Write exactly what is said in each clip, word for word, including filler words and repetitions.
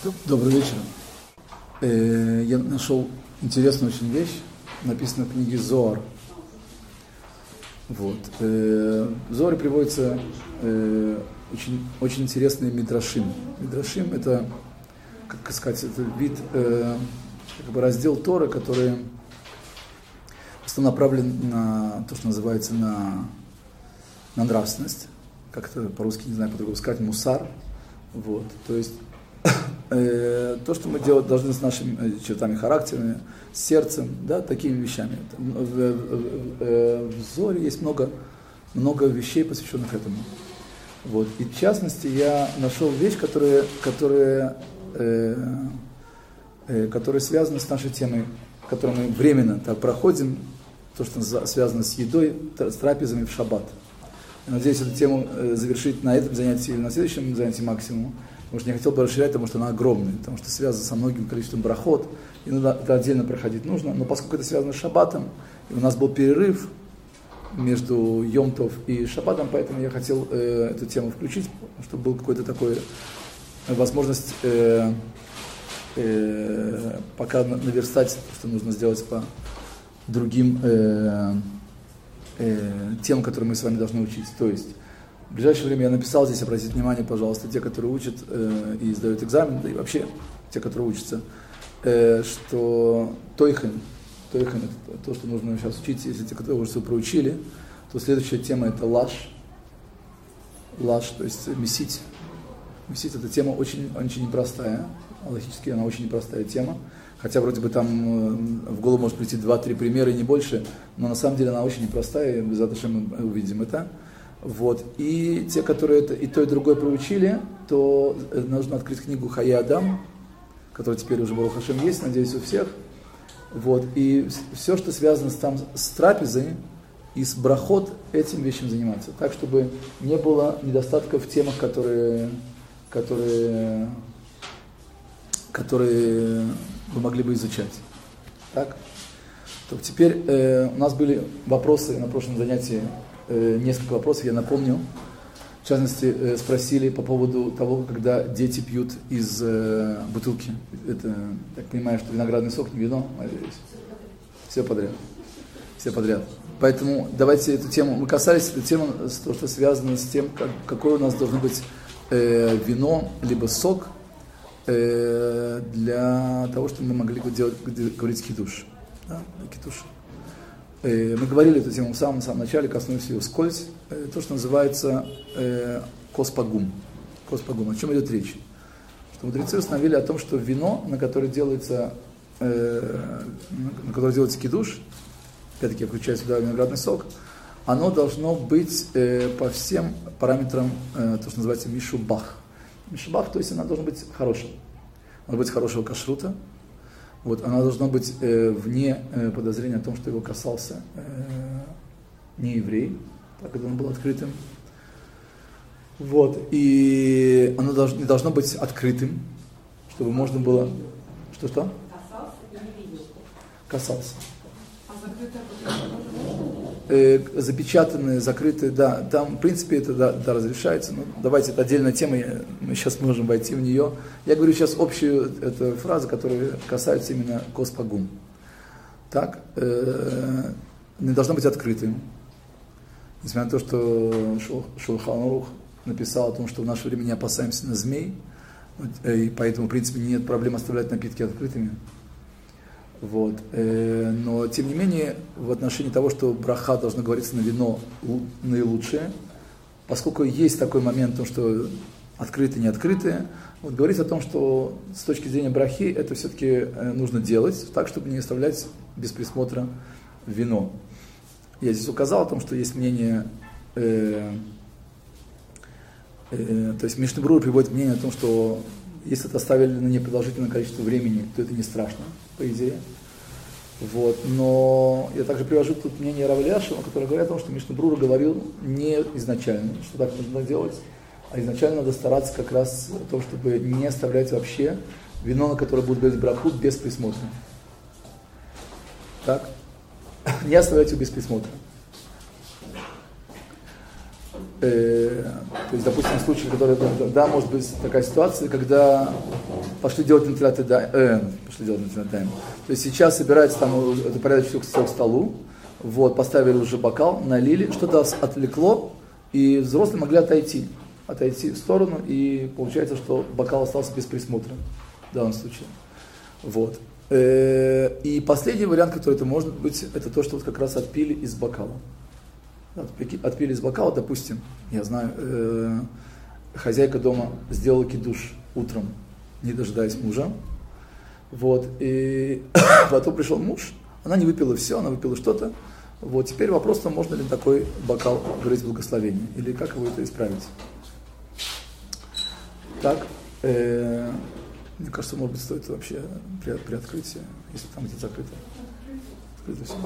Добрый вечер. Я нашел интересную очень вещь, написанную в книге Зоар. Вот. В Зоаре приводится очень, очень интересный мидрашим. Мидрашим — это, как сказать, это вид, как бы раздел Торы, который направлен на то, что называется на, на нравственность. Как это по-русски, не знаю, по-другому сказать, мусар. Вот. То есть то, что мы делать должны с нашими чертами характера, с сердцем, да, такими вещами. В, в, в Зоре есть много, много вещей, посвященных этому. Вот. И в частности, я нашел вещь, которая, которая, э, э, которая связана с нашей темой, которую мы временно так проходим, то, что связано с едой, с трапезами в шаббат. Я надеюсь, эту тему завершить на этом занятии или на следующем занятии максимум. Потому что не хотел бы расширять, потому что она огромная, потому что связана со многим количеством брахот, и надо, это отдельно проходить нужно. Но поскольку это связано с шаббатом, и у нас был перерыв между Йом-Тов и шаббатом, поэтому я хотел э, эту тему включить, чтобы был какой-то такой э, возможность э, э, пока наверстать то, что нужно сделать по другим э, э, темам, которые мы с вами должны учить. То есть в ближайшее время я написал здесь, обратите внимание, пожалуйста, те, которые учат э, и сдают экзамен, да и вообще те, которые учатся, э, что тойхен, тойхен — это то, что нужно сейчас учить. Если те, которые уже все проучили, то следующая тема — это лаш. Лаш, то есть месить. Месить — это тема очень, очень непростая, логически она очень непростая тема. Хотя вроде бы там в голову может прийти два-три примера и не больше, но на самом деле она очень непростая, и обязательно мы увидим это. Вот. И те, которые это и то, и другое проучили, то нужно открыть книгу Хая Адам, которая теперь уже, Барух Ашем, есть, надеюсь, у всех. Вот. И все, что связано с, там, с трапезой и с брахот, этим вещам заниматься. Так, чтобы не было недостатков в темах, которые, которые, которые вы могли бы изучать. Так? То теперь э, у нас были вопросы на прошлом занятии. Несколько вопросов, я напомню. В частности, спросили по поводу того, когда дети пьют из э, бутылки. Это, так понимаю, что виноградный сок, не вино, надеюсь. Все подряд. Все подряд. Поэтому давайте эту тему, мы касались этой темы, то, что связано с тем, как, какое у нас должно быть э, вино, либо сок, э, для того, чтобы мы могли делать, говорить кидуш. Да? Кидуш. Мы говорили эту тему в самом-самом начале, коснулись ее вскользь. То, что называется э, коспагум. Коспагум. О чем идет речь? Что мудрецы установили о том, что вино, на которое делается, э, на которое делается кидуш, опять-таки я включаю сюда виноградный сок, оно должно быть э, по всем параметрам, э, то, что называется мишубах. Мишубах, то есть оно должно быть хорошим. Оно должно быть хорошего кашрута. Вот, она должна быть э, вне э, подозрения о том, что его касался э, не еврей, так как он был открытым. Вот, и оно долж, не должно быть открытым, чтобы можно было... Что-что? Касался или видел? Касался. А закрытое? Э, запечатанные, закрытые, да, там, в принципе, это да, да, разрешается. Но давайте, это отдельная тема, мы сейчас можем войти в нее. Я говорю сейчас общую эту фразу, которая касается именно коспагум. Так, э, не должно быть открытым. Несмотря на то, что Шулхан Арух написал о том, что в наше время не опасаемся на змей, и поэтому, в принципе, нет проблем оставлять напитки открытыми. Вот. Но, тем не менее, в отношении того, что браха должна говориться на вино наилучшее, поскольку есть такой момент, то, что открытые, не открытые, вот говорится о том, что с точки зрения брахи это все-таки нужно делать так, чтобы не оставлять без присмотра вино. Я здесь указал о том, что есть мнение, э, э, то есть Мишна Брура приводит мнение о том, что если это оставили на непродолжительное количество времени, то это не страшно, по идее. Вот. Но я также привожу тут мнение Рава Эляшева, который говорит о том, что Мишна Брура говорил не изначально, что так нужно делать, а изначально надо стараться как раз о том, чтобы не оставлять вообще вино, на которое будет говорить браху, без присмотра. Так? Не оставлять его без присмотра. Э, то есть, допустим, в случае, который, да, может быть такая ситуация, когда пошли делать натилат ядаим, э, пошли делать натилат ядаим. То есть сейчас собирается там, это порядочно все к столу, вот, поставили уже бокал, налили, что-то отвлекло, и взрослые могли отойти, отойти в сторону, и получается, что бокал остался без присмотра в данном случае. Вот. Э, и последний вариант, который это может быть, это то, что вот как раз отпили из бокала. Отпили из бокала, допустим, я знаю, э, хозяйка дома сделала кидуш утром, не дожидаясь мужа, вот, и потом пришел муж, она не выпила все, она выпила что-то, вот, теперь вопрос, то можно ли такой бокал говорить благословение, или как его это исправить. Так, э, мне кажется, может быть, стоит вообще при, при открытии, если там где-то закрыто. Открыто все.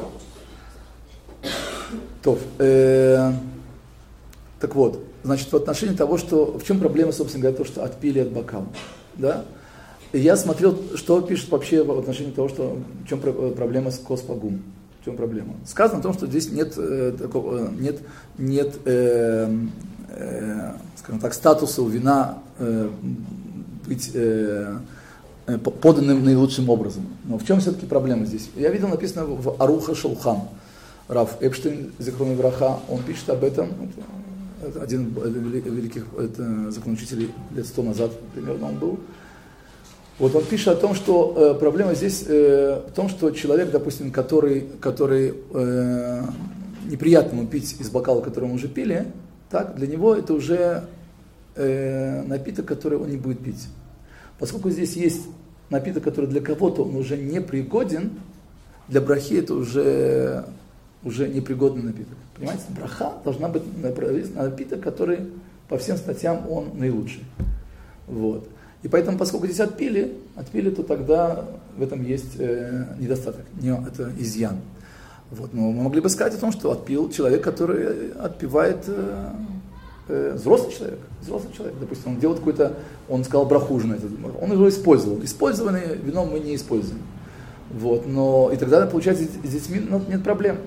То, э, так вот, значит, в отношении того, что, в чем проблема, собственно говоря, то, что отпили от бокала, да? И я смотрел, что пишет вообще в отношении того, что, в чем проблема с коспагум, в чем проблема. Сказано о том, что здесь нет, э, такого, нет, нет э, э, скажем так, статуса у вина э, быть э, поданным наилучшим образом. Но в чем все-таки проблема здесь? Я видел, написано в Аруха Шулхан. Раф Эпштейн, Зихрон Ивраха, он пишет об этом, это один из великих это, законоучителей лет сто назад примерно он был. Вот он пишет о том, что э, проблема здесь э, в том, что человек, допустим, который, который э, неприятно ему пить из бокала, который мы уже пили, так, для него это уже э, напиток, который он не будет пить. Поскольку здесь есть напиток, который для кого-то он уже не пригоден, для брахи это уже уже непригодный напиток. Понимаете, браха должна быть напиток, который по всем статьям он наилучший. Вот. И поэтому, поскольку здесь отпили, отпили, то тогда в этом есть э, недостаток, не, это изъян. Вот. Но мы могли бы сказать о том, что отпил человек, который отпивает э, э, взрослый человек, взрослый человек. Допустим, он делает какой-то, он сказал браху уже на этот, он его использовал. Использованное вино мы не используем. Вот. Но и тогда, получается, с детьми ну, нет проблем.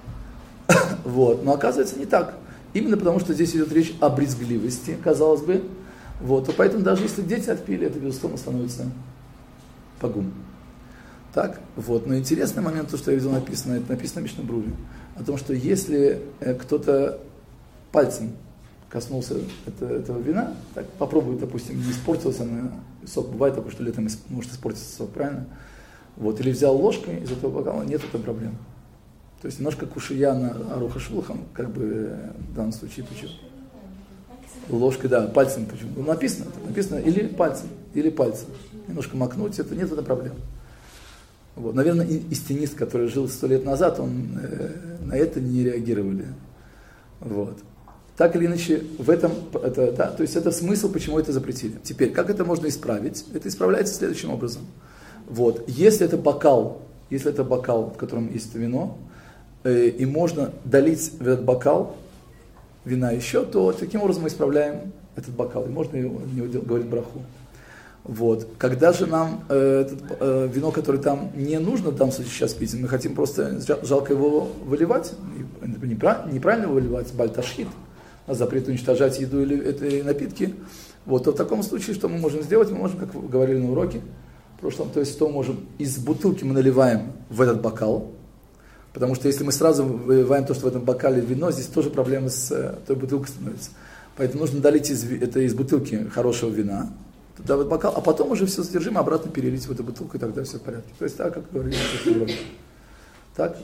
Вот. Но оказывается не так. Именно потому, что здесь идет речь о брезгливости, казалось бы. Вот. И поэтому даже если дети отпили, это, безусловно, становится пагум. Так? Вот. Но интересный момент, то, что я видел написано, это написано в Мишна Бруре, о том, что если э, кто-то пальцем коснулся это, этого вина, так, попробует, допустим, не испортился на сок, бывает такое, что летом может испортиться сок, правильно? Вот. Или взял ложкой из этого бокала, нет этой проблемы. То есть немножко кушия на Аруха Шулхан, как бы в данном случае почему? Ложкой, да, пальцем почему? Ну, написано, написано или пальцем, или пальцем. Немножко макнуть, это нет, это проблем. Вот. Наверное, истинист, который жил сто лет назад, он э, на это не реагировали. Вот. Так или иначе, в этом, это, да, то есть это смысл, почему это запретили. Теперь, как это можно исправить? Это исправляется следующим образом. Вот. Если это бокал, если это бокал, в котором есть вино, и можно долить в этот бокал вина еще, то таким образом мы исправляем этот бокал, и можно его, него говорить браху. Вот. Когда же нам э, это, э, вино, которое там не нужно в данном случае сейчас пить, мы хотим просто, жалко его выливать, неправильно его выливать, бальташхит, запрет уничтожать еду или это напитки, вот, то в таком случае, что мы можем сделать, мы можем, как говорили на уроке в прошлом, то есть, что мы можем, из бутылки мы наливаем в этот бокал. Потому что если мы сразу выливаем то, что в этом бокале вино, здесь тоже проблема с э, той бутылкой становится. Поэтому нужно долить из, это из бутылки хорошего вина, туда в этот бокал, а потом уже все содержимое обратно перелить в эту бутылку, и тогда все в порядке. То есть так, как говорили в уроке. Так?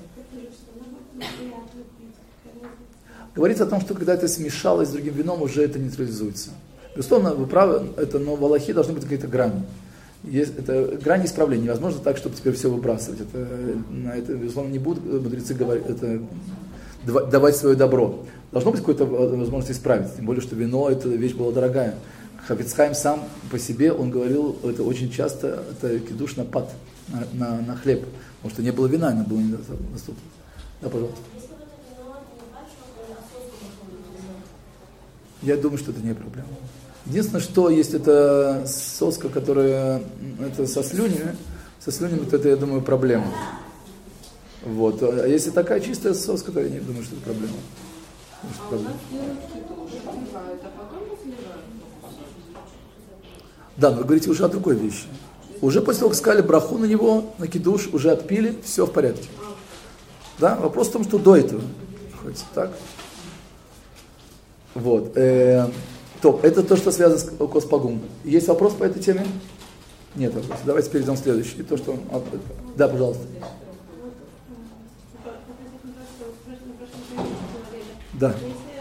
Говорится о том, что когда это смешалось с другим вином, уже это нейтрализуется. Безусловно, вы правы, это, но в Алахе должны быть какие-то грани. Есть, это грань исправления. Невозможно так, чтобы теперь все выбрасывать. Это, на это, безусловно, не будут мудрецы говорить, это, давать свое добро. Должно быть какая-то возможность исправить. Тем более, что вино, эта вещь была дорогая. Хафец Хаим сам по себе, он говорил, это очень часто, это кидуш на пат, на, на, на хлеб. Потому что не было вина, оно было недоступно. Да, пожалуйста. Я думаю, что это не проблема. Единственное, что есть это соска, которая это со слюнями, со слюнями, то это, я думаю, проблема. Вот. А если такая чистая соска, то я не думаю, что это проблема. А у нас делают кидуш, отпивают, а потом разливают. Да, но вы говорите уже о другой вещи. Уже после того, как сказали браху на него, на кидуш, уже отпили, все в порядке. Да? Вопрос в том, что до этого находится, так? Вот. Э, топ. Это то, что связано с Коспагум. Есть вопрос по этой теме? Нет вопросов. Давайте перейдем к следующему. То, что... Да, пожалуйста. Да.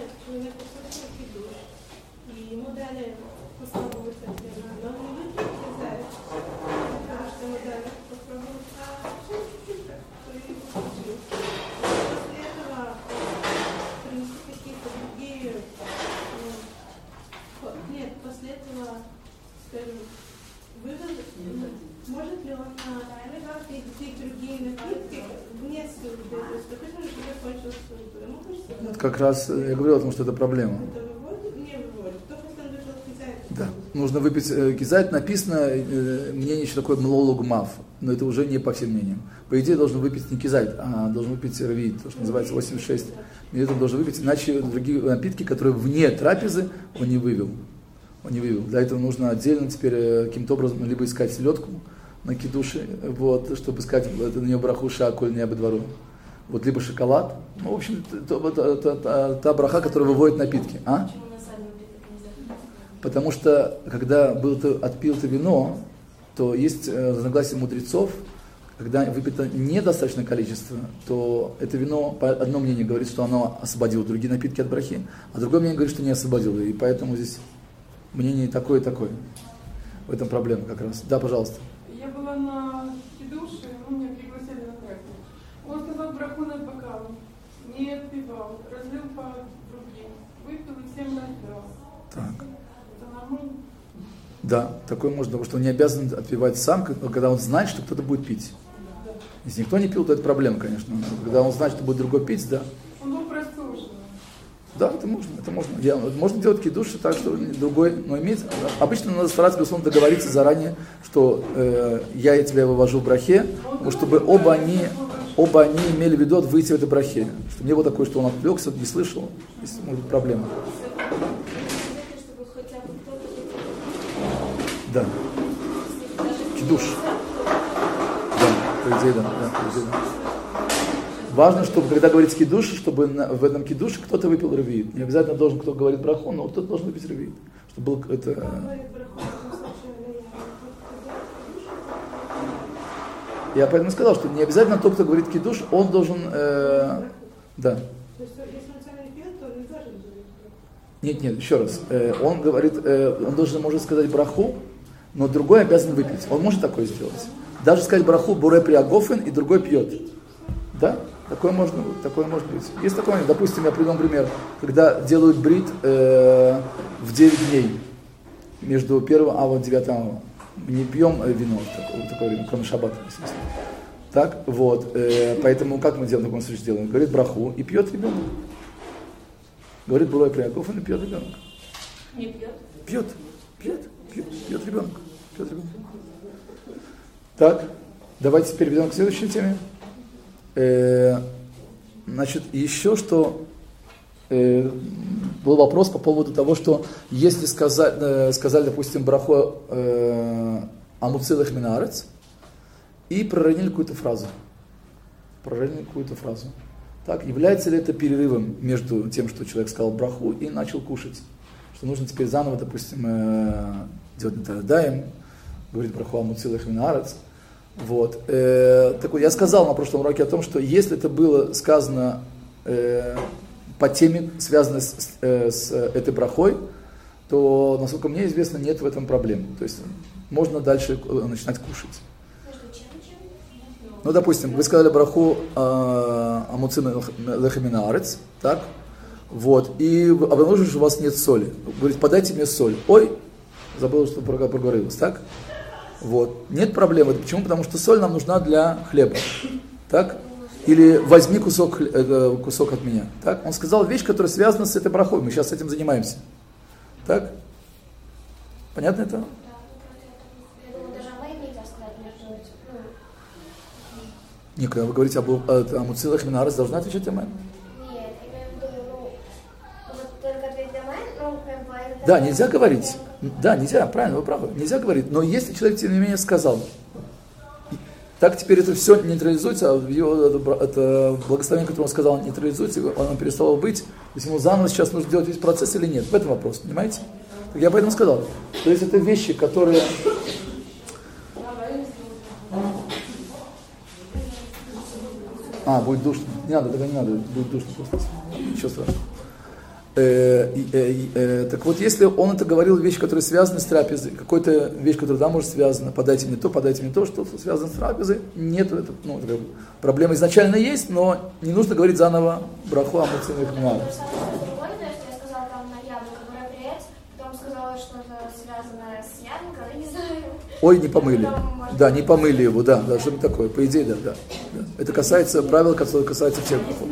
Может ли он пить другие напитки вне ссылки? То есть, допустим, что закончил ссылку. Ему хочется... Как раз я говорил о том, что это проблема. Это выводит? Не выводит. Только если он вышел кизайт. Да. Нужно выпить э, кизайт. Написано э, мнение еще такое млолуг мав, но это уже не по всем мнениям. По идее должен выпить не кизайт, а должен выпить рвит, то, что называется восемьдесят шесть миллилитров должен выпить, иначе другие напитки, которые вне трапезы, он не вывел. Он не вывел. Для этого нужно отдельно теперь э, каким-то образом либо искать селедку на кидуши, вот, чтобы сказать, это на нее браху шакуль не ободвору. Вот, либо шоколад. Ну, в общем, та, та, та, та, та браха, которая выводит напитки. А? Потому что, когда был ты, отпил ты вино, то есть э, разногласие мудрецов, когда выпито недостаточное количество, то это вино, по одно мнение говорит, что оно освободило другие напитки от брахи, а другое мнение говорит, что не освободило. И поэтому здесь мнение такое и такое. В этом проблема как раз. Да, пожалуйста. Я была на кидуше, ну, меня пригласили на праздник. Он сказал браху над бокалом, не отпивал, разлил по другим, выпил и всем раздал. Так. Это нормально? Да, такое можно, потому что он не обязан отпивать сам, когда он знает, что кто-то будет пить. Если никто не пил, то это проблема, конечно. Когда он знает, что будет другой пить, да. Он был прослушан. Да, это можно, это можно. Я, можно делать кидуши так, что другой, но иметь. Обычно надо стараться, безусловно, договориться заранее, что э, я и тебя вывожу в брахе, чтобы оба они, оба они имели в виду выйти в этой брахе. Чтобы не было такое, что он отвлекся, не слышал, здесь может быть проблема. Да. Кидуш. Да, по идее, да. да, по идее, да. Важно, чтобы, когда говорится кидуш, чтобы на, в этом кидуше кто-то выпил ревиит. Не обязательно должен, кто говорит браху, но кто-то должен выпить ревиит. Чтобы был это... Я поэтому сказал, что не обязательно тот, кто говорит кидуш, он должен... Э, да. То есть, если он сам не пьет, то он не должен говорить. Нет, нет, еще раз. Э, он говорит, э, он должен, может сказать браху, но другой обязан выпить. Он может такое сделать. Даже сказать браху буре приагофен, и другой пьет. Да? Такое можно, такое может быть. Есть такое, допустим, я приведу пример, когда делают брит э, в девять дней, между первым ава и девятым ава. Мы не пьем вино в такое, в такое время, кроме шаббата, естественно. Так, вот, э, поэтому как мы делаем, в таком случае делаем? Говорит браху и пьет ребенок. Говорит бурой прияков и пьет ребенок. Не пьет? Пьет, пьет, пьет, пьет ребенок. Пьет ребенок. Так, давайте перейдем к следующей теме. Э, значит, еще что э, был вопрос по поводу того, что если сказать, э, сказали, допустим, браху э, амуцилах минарец и проронили какую-то фразу, проронили какую-то фразу, так, является ли это перерывом между тем, что человек сказал браху и начал кушать, что нужно теперь заново, допустим, э, делать нетарадаем, говорить браху амуцилах минарец. Вот. Э, так вот, я сказал на прошлом уроке о том, что если это было сказано э, по теме, связанной с, э, с этой брахой, то, насколько мне известно, нет в этом проблем. То есть можно дальше начинать кушать. Ну, допустим, вы сказали браху амуцин лехаминаарец, так? Вот. И обнаружили, что у вас нет соли. Говорит, подайте мне соль. Ой, забыл, что проговорилось, так? Вот. Нет проблемы. Почему? Потому что соль нам нужна для хлеба. Так? Или возьми кусок, э, кусок от меня. Так? Он сказал вещь, которая связана с этой брахой. Мы сейчас этим занимаемся. Так? Понятно это? Нет, когда вы говорите об амуцилах минарец, должна отвечать Амен? Нет, имею в виду, ну, Да, нельзя говорить. Да, нельзя, правильно, вы правы. Нельзя говорить. Но если человек, тем не менее, сказал, так теперь это все нейтрализуется, а его, это, это благословение, которое он сказал, нейтрализуется, оно перестало быть. То есть ему заново сейчас нужно делать весь процесс или нет? В этом вопрос, понимаете? Так я поэтому сказал. То есть это вещи, которые... А, будет душно. Не надо, тогда не надо, будет душно просто. Ничего страшного. Э, э, э, так вот, если он это говорил вещи, которые связаны с трапезой, какая-то вещь, которая, да, может связана, подайте мне то, подайте мне то, что связано с трапезой, нет, это, ну, это, проблема изначально есть, но не нужно говорить заново браху амуцину и хмару. Ой, не помыли. Да, не помыли его, да, да, что-нибудь такое. По идее, да, да, да. Это касается правил, которые касаются всех брахот.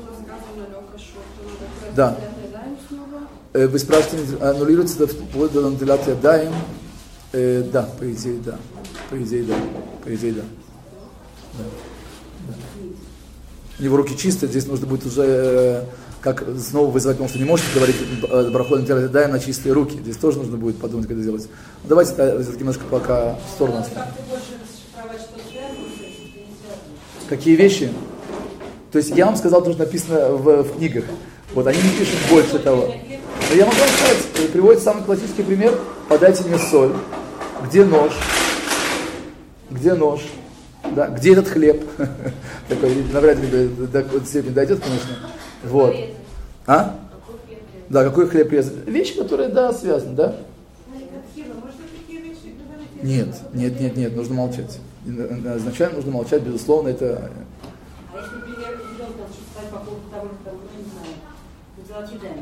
Да. Вы спрашиваете, аннулируется вплоть до натилат ядаим? Э, да, по идее, да. По идее, да. По идее, да. Да. Да. У него руки чистые, здесь нужно будет уже э, как снова вызывать, потому что не можете говорить браху натилат ядаим на чистые руки. Здесь тоже нужно будет подумать, как это делать. Давайте это немножко пока в сторону оставим. Какие вещи? То есть я вам сказал то, что написано в, в книгах. Вот они не пишут больше того. Но я могу вам сказать, приводит самый классический пример. Подайте мне соль. Где нож? Где нож? Да? Где этот хлеб? Такой, навряд ли до такой степени дойдет, конечно. Вот. А? Да, какой хлеб резать? Вещи, которые, да, связаны, да? Нет, нет, нет, нет, нужно молчать. Изначально нужно молчать, безусловно, это... А если, например, ребенок хочет сказать по поводу того, что, ну, не знаю, золотидами?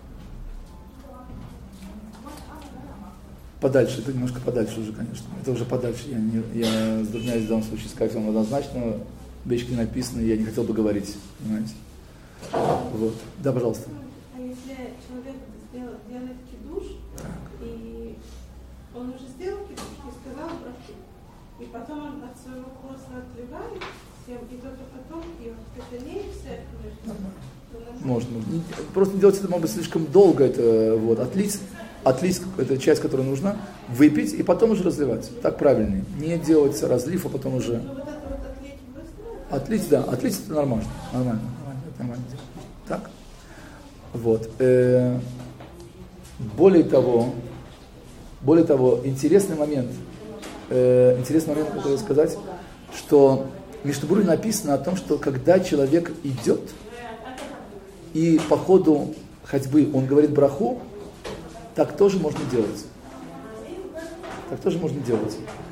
Подальше, это немножко подальше уже, конечно. Это уже подальше. Я, не, я затрудняюсь в данном случае сказать вам однозначно. Вещи не написаны, я не хотел бы говорить. Понимаете? Вот. Да, пожалуйста. А если человек сделал, делает кидуш, и он уже сделал кидуш и сказал браху, и потом он от своего косла отливает всем, и только потом пьет, это не все можно. Просто не делать это, может быть, слишком долго. Это вот отлить, отлить это часть, которая нужна, выпить и потом уже разливать. Так правильнее. Не делать разлив, а потом уже. Вот это вот отлить быстро? Отлить, да, отлить это нормально. Нормально. Это нормально. Так. Вот. Э, более того, более того, интересный момент. Э, интересный момент, который сказать, что в Мишна-Бруре написано о том, что когда человек идет, и по ходу ходьбы он говорит браху, так тоже можно делать. Так тоже можно делать.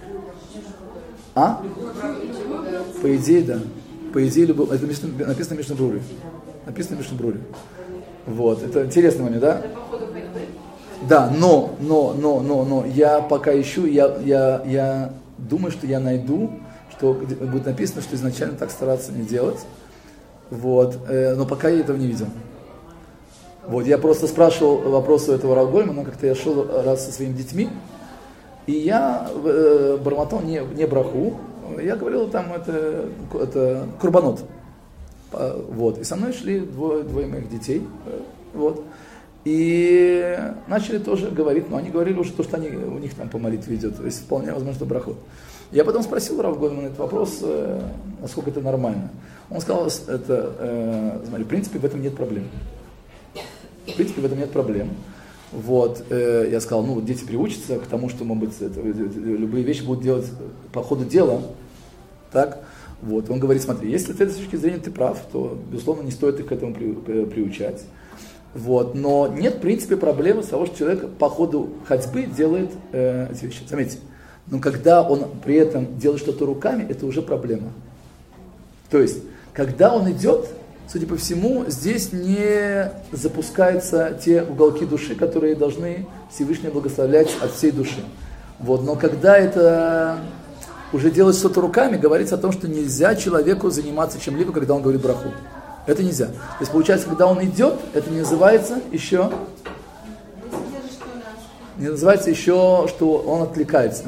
А? По идее, да. По идее, любой... это написано в Мишна-Бруре. Написано в Мишна-Бруре. Вот. Это интересный момент, да? Да, но, но, но, но, но, я пока ищу, я, я, я думаю, что я найду, что будет написано, что изначально так стараться не делать. Вот, э, но пока я этого не видел. Вот, я просто спрашивал вопрос у этого Рав Гольмана, как-то я шел раз со своими детьми, и я э, бормотал не, не браху, я говорил там, это, это курбанот. Вот, и со мной шли двое, двое моих детей, вот, и начали тоже говорить, но они говорили уже то, что они, у них там по молитве идет, то есть вполне возможно, что брахот. Я потом спросил Рав Гольмана этот вопрос, э, насколько это нормально. Он сказал, это, э, смотри, в принципе, в этом нет проблем. В принципе, в этом нет проблем. Вот, э, я сказал, ну, дети приучатся к тому, что, может быть, это, любые вещи будут делать по ходу дела. Так, вот, он говорит, смотри, если с этой точки зрения ты прав, то, безусловно, не стоит их к этому при, при, приучать. Вот, но нет, в принципе, проблемы с того, что человек по ходу ходьбы делает э, эти вещи. Заметьте, но когда он при этом делает что-то руками, это уже проблема. То есть, когда он идет, судя по всему, здесь не запускаются те уголки души, которые должны Всевышний благословлять от всей души. Вот. Но когда это уже делать что-то руками, говорится о том, что нельзя человеку заниматься чем-либо, когда он говорит браху. Это нельзя. То есть, получается, когда он идет, это не называется еще, не называется еще, что он отвлекается.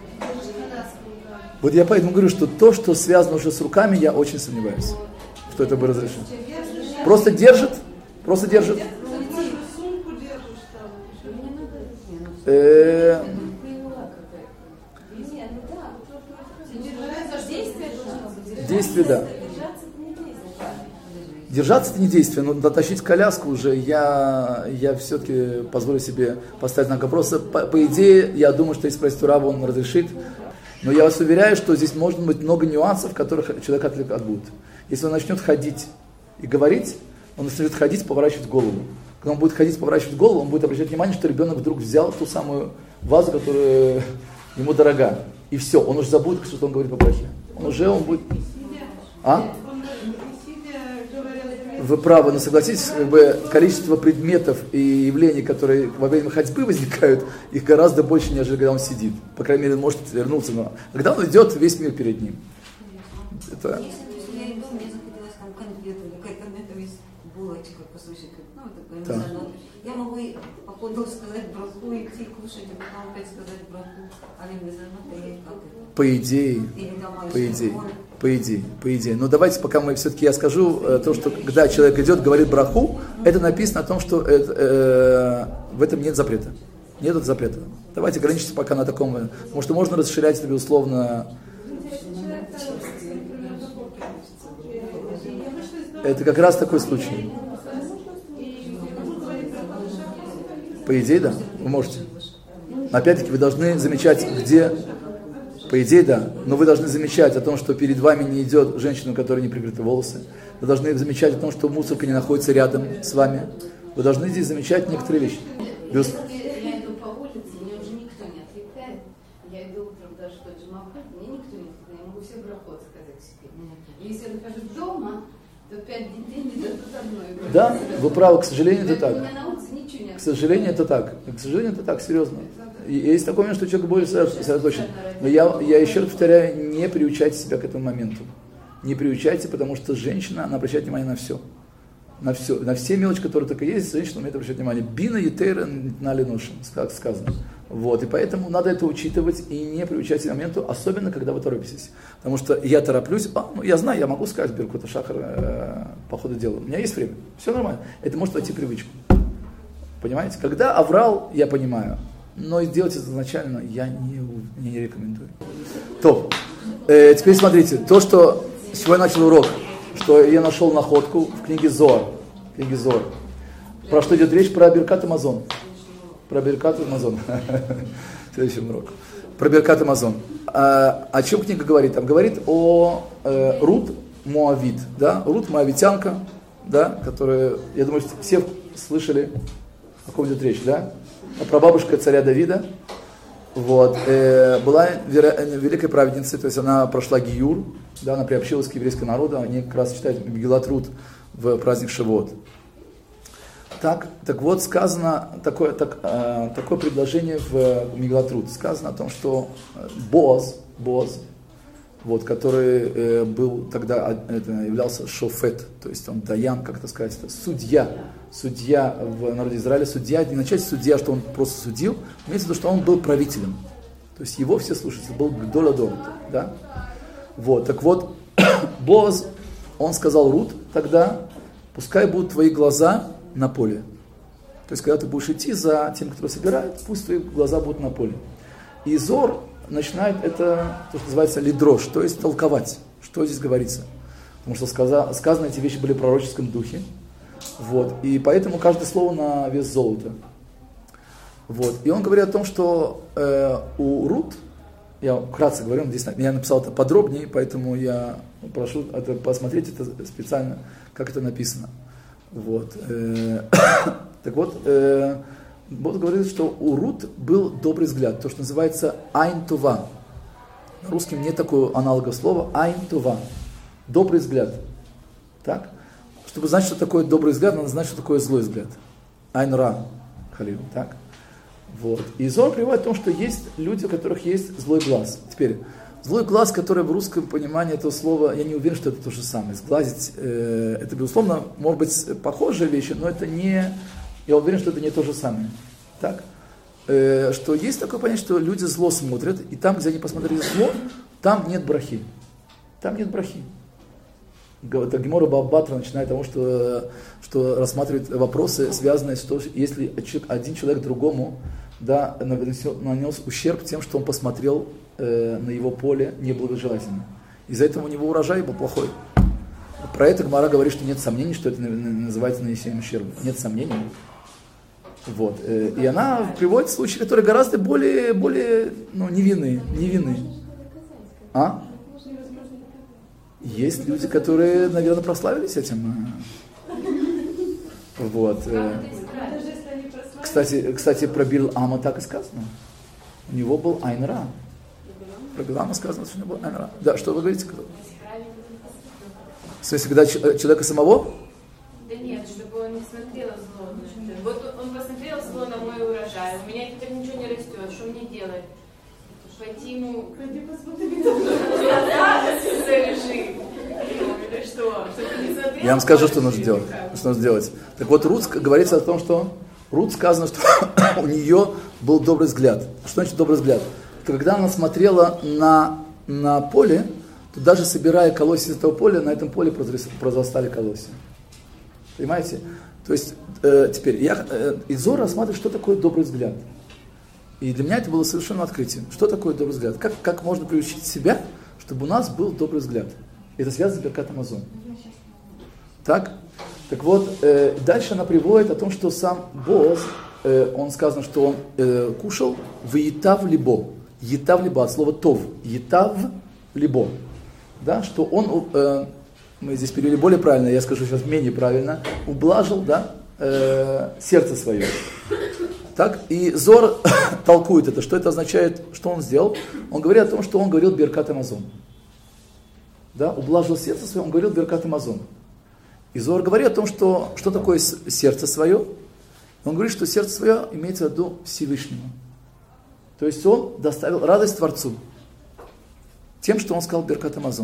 Вот я поэтому говорю, что то, что связано уже с руками, я очень сомневаюсь, что это бы разрешено. Просто держит, просто держит. Э, Действие, да. Держаться это не действие, но дотащить коляску уже я, я все-таки позволю себе поставить знак вопроса. По, по идее, я думаю, что если спросить у Рава, он разрешит. Но я вас уверяю, что здесь может быть много нюансов, которых человек отвлекать будет. Если он начнет ходить и говорить, он начнет ходить, поворачивать голову. Когда он будет ходить, поворачивать голову, он будет обращать внимание, что ребенок вдруг взял ту самую вазу, которая ему дорога. И все, он уже забудет, что он говорит по брахе. Он уже, он будет... А? Вы правы, но согласитесь, как бы, количество предметов и явлений, которые во время ходьбы возникают, их гораздо больше, нежели когда он сидит. По крайней мере, он может вернуться. Но когда он идет, весь мир перед ним. Это... Если я иду, мне захотелось там конфету, или какая-то конфета есть булочка, кусочек, ну, такой, да. не знаю, я могу и по ходу сказать браху, идти кушать, а потом опять сказать браху, а не знаю, как это. По идее, по идее, по идее, по идее. Но давайте, пока мы все-таки я скажу, э, то, что когда человек идет, говорит браху, это написано о том, что это, э, в этом нет запрета. Нет запрета. Давайте ограничимся пока на таком, потому что можно расширять это, безусловно. Это как раз такой случай. По идее, да, вы можете. Но опять-таки вы должны замечать, где... По идее, да, но вы должны замечать о том, что перед вами не идет женщина, у которой не прикрыты волосы. Вы должны замечать о том, что мусорка не находится рядом с вами. Вы должны здесь замечать некоторые вещи. Без... Я иду по улице, мне уже никто не отвлекает. Я иду утром даже в тот же Махат, мне никто не отвлекает. Я могу все брахот сказать себе. Если я нахожусь дома, то пять детей не дадут одной. Да, вы правы, к сожалению, это так. У меня на улице ничего не отвлекает. К сожалению, это так. К сожалению, это так, серьезно. И есть такое момент, что человек более сосредоточен. Но я, я еще раз повторяю, не приучайте себя к этому моменту. Не приучайте, потому что женщина, она обращает внимание на все. На все, на все мелочи, которые только есть, женщина умеет обращать внимание. Бина етейра нали ношим, как сказано. Вот, и поэтому надо это учитывать и не приучать себя к моменту, особенно когда вы торопитесь. Потому что я тороплюсь, а, ну я знаю, я могу сказать Беркут Шахар э, по ходу дела. У меня есть время, все нормально. Это может войти в привычку. Понимаете? Когда оврал, я понимаю. Но сделать это изначально я не, не рекомендую. То, э, теперь смотрите, то, что сегодня начал урок, что я нашел находку в книге Зоар. В книге Зоар. Про что идет речь? Про Беркат Амазон. Про Беркат Амазон. Следующий урок. Про Беркат Амазон. А, о чем книга говорит? Там говорит о э, Рут Моавит. Да? Рут Моавитянка, да? Которая, я думаю, все слышали, о ком идет речь, да? Прабабушка царя Давида, вот, э, была веро- великой праведницей, то есть она прошла гиюр, да, она приобщилась к еврейскому народу, они как раз читают Мегилат Рут в праздник Шавуот. Так, так вот, сказано такое, так, э, такое предложение в Мегилат Рут, сказано о том, что Боаз, Боаз, вот, который э, был тогда, это, являлся шофет, то есть он даян, как это сказать, это судья, судья в народе Израиля, судья, не начать судья, что он просто судил, имеется в виду, что он был правителем, то есть его все слушаются, был Гдоладор, да, вот, так вот, Боаз, он сказал Рут тогда, пускай будут твои глаза на поле, то есть, когда ты будешь идти за тем, кто собирает, пусть твои глаза будут на поле, и Зор начинает это, то, что называется лидрош, то есть толковать, что здесь говорится. Потому что сказано, сказано эти вещи были в пророческом духе. Вот, и поэтому каждое слово на вес золота. Вот, и он говорит о том, что э, у Рут, я вкратце говорю, здесь я написал это подробнее, поэтому я прошу это, посмотреть это специально, как это написано. Вот, э, так вот, э, Бог говорит, что у Рут был добрый взгляд, то, что называется айн това. На русском нет такого аналога слова айн това. Добрый взгляд. Так? Чтобы знать, что такое добрый взгляд, надо знать, что такое злой взгляд. Айн ра. Халил. Так? Вот. И Зор приводит о том, что есть люди, у которых есть злой глаз. Теперь, злой глаз, который в русском понимании этого слова, я не уверен, что это то же самое. Сглазить, э, это, безусловно, может быть похожие вещи, но это не... Я уверен, что это не то же самое. Так? Э, что есть такое понятие, что люди зло смотрят, и там, где они посмотрели зло, там нет брахи. Там нет брахи. Гемора Баба-Батра начинает с того, что, что рассматривает вопросы, связанные с том, что если один человек другому да, нанес, нанес ущерб тем, что он посмотрел э, на его поле неблагожелательно. Из-за этого у него урожай был плохой. Про это Гмара говорит, что нет сомнений, что это называется нанесением ущерба. Нет сомнений. Вот. И она приводит случаи, которые гораздо более, более ну, невинные, невинные. А? Есть люди, которые, наверное, прославились этим. Вот. Кстати, кстати, про Бил-Ама так и сказано. У него был Айн-Ра. Про Бил-Ама сказано, что у него был Айн-Ра. Да, что вы говорите? В смысле, когда человека самого? Да нет, чтобы он не смотрел зло. Вот он посмотрел зло на мой урожай. У меня теперь ничего не растет. Что мне делать? Пойти ему... Пойди посмотри. Или что? Я вам скажу, что нужно делать. Что нужно делать. Так вот, Рут говорится о том, что Рут сказано, что у нее был добрый взгляд. Что значит добрый взгляд? То когда она смотрела на, на поле, то даже собирая колосья из этого поля, на этом поле произрастали колосья. Понимаете? То есть, э, теперь, я, э, Изор рассматривает, что такое добрый взгляд. И для меня это было совершенно открытием. Что такое добрый взгляд? Как, как можно приучить себя, чтобы у нас был добрый взгляд? Это связано с Беркат Амазон. Так? Так вот, э, дальше она приводит о том, что сам Бооз, э, он сказано, что он э, кушал в Етав либо. Етав либо, от слова тов. Етав либо. Да, что он, э, мы здесь перевели более правильно, я скажу сейчас менее правильно, ублажил, да, э, сердце свое. Так, и Зор толкует это, что это означает, что он сделал. Он говорит о том, что он говорил Беркат Амазон. Да, ублажил сердце свое, он говорил Беркат Амазон. И Зор говорит о том, что, что такое сердце свое. Он говорит, что сердце свое имеется в виду Всевышнего. То есть он доставил радость Творцу тем, что он сказал Беркат Амазон.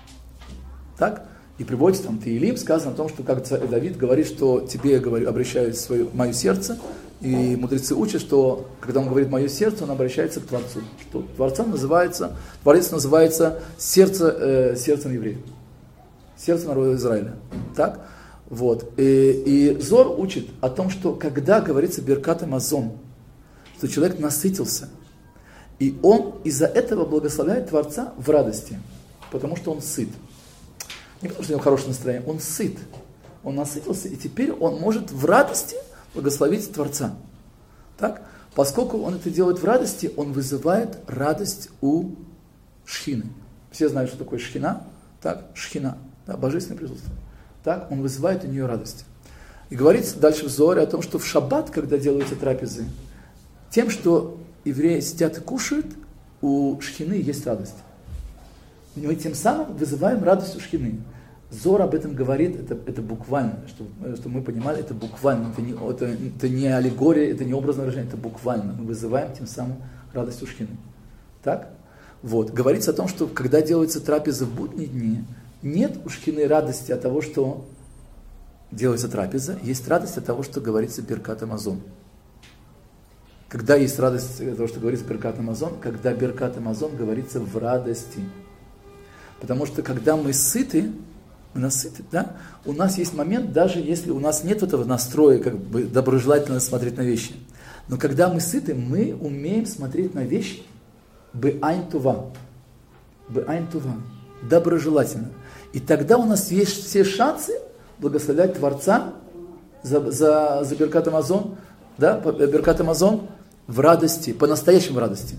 Так? И приводится там Теилим, сказано о том, что как Давид говорит, что тебе, говорю, обращаюсь свое, мое сердце, и мудрецы учат, что когда он говорит мое сердце, он обращается к Творцу. Что Творцом называется, Творец называется сердце, э, сердцем евреев. Сердце народа Израиля. Так? Вот. И, и Зор учит о том, что когда говорится Беркат Амазон, что человек насытился, и он из-за этого благословляет Творца в радости, потому что он сыт. Не потому что у него хорошее настроение, он сыт. Он насытился, и теперь он может в радости благословить Творца. Так? Поскольку он это делает в радости, он вызывает радость у Шхины. Все знают, что такое Шхина. Так? Шхина. Да? Божественное присутствие. Так? Он вызывает у нее радость. И говорится дальше в Зоре о том, что в шаббат, когда делаются трапезы, тем, что евреи сидят и кушают, у Шхины есть радость. Мы тем самым вызываем радость у Шхины. Зор об этом говорит, это, это буквально, что, что мы понимали, это буквально, это не, это, это не аллегория, это не образное выражение, это буквально. Мы вызываем тем самым радость у Шхины. Так? Вот. Говорится о том, что когда делаются трапезы в будние дни, нет у Шхины радости от того, что делается трапеза, есть радость от того, что говорится Беркат Амазон. Когда есть радость от того, что говорится Беркат Амазон, когда Беркат Амазон говорится в радости. Потому что когда мы сыты, мы насыты, да, у нас есть момент, даже если у нас нет этого настроя, как бы доброжелательно смотреть на вещи. Но когда мы сыты, мы умеем смотреть на вещи бе'айн тува. Бе'айн тува. Доброжелательно. И тогда у нас есть все шансы благословлять Творца за, за, за Беркат Амазон, да, Беркат Амазон в радости, по-настоящему радости.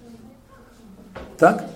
Так?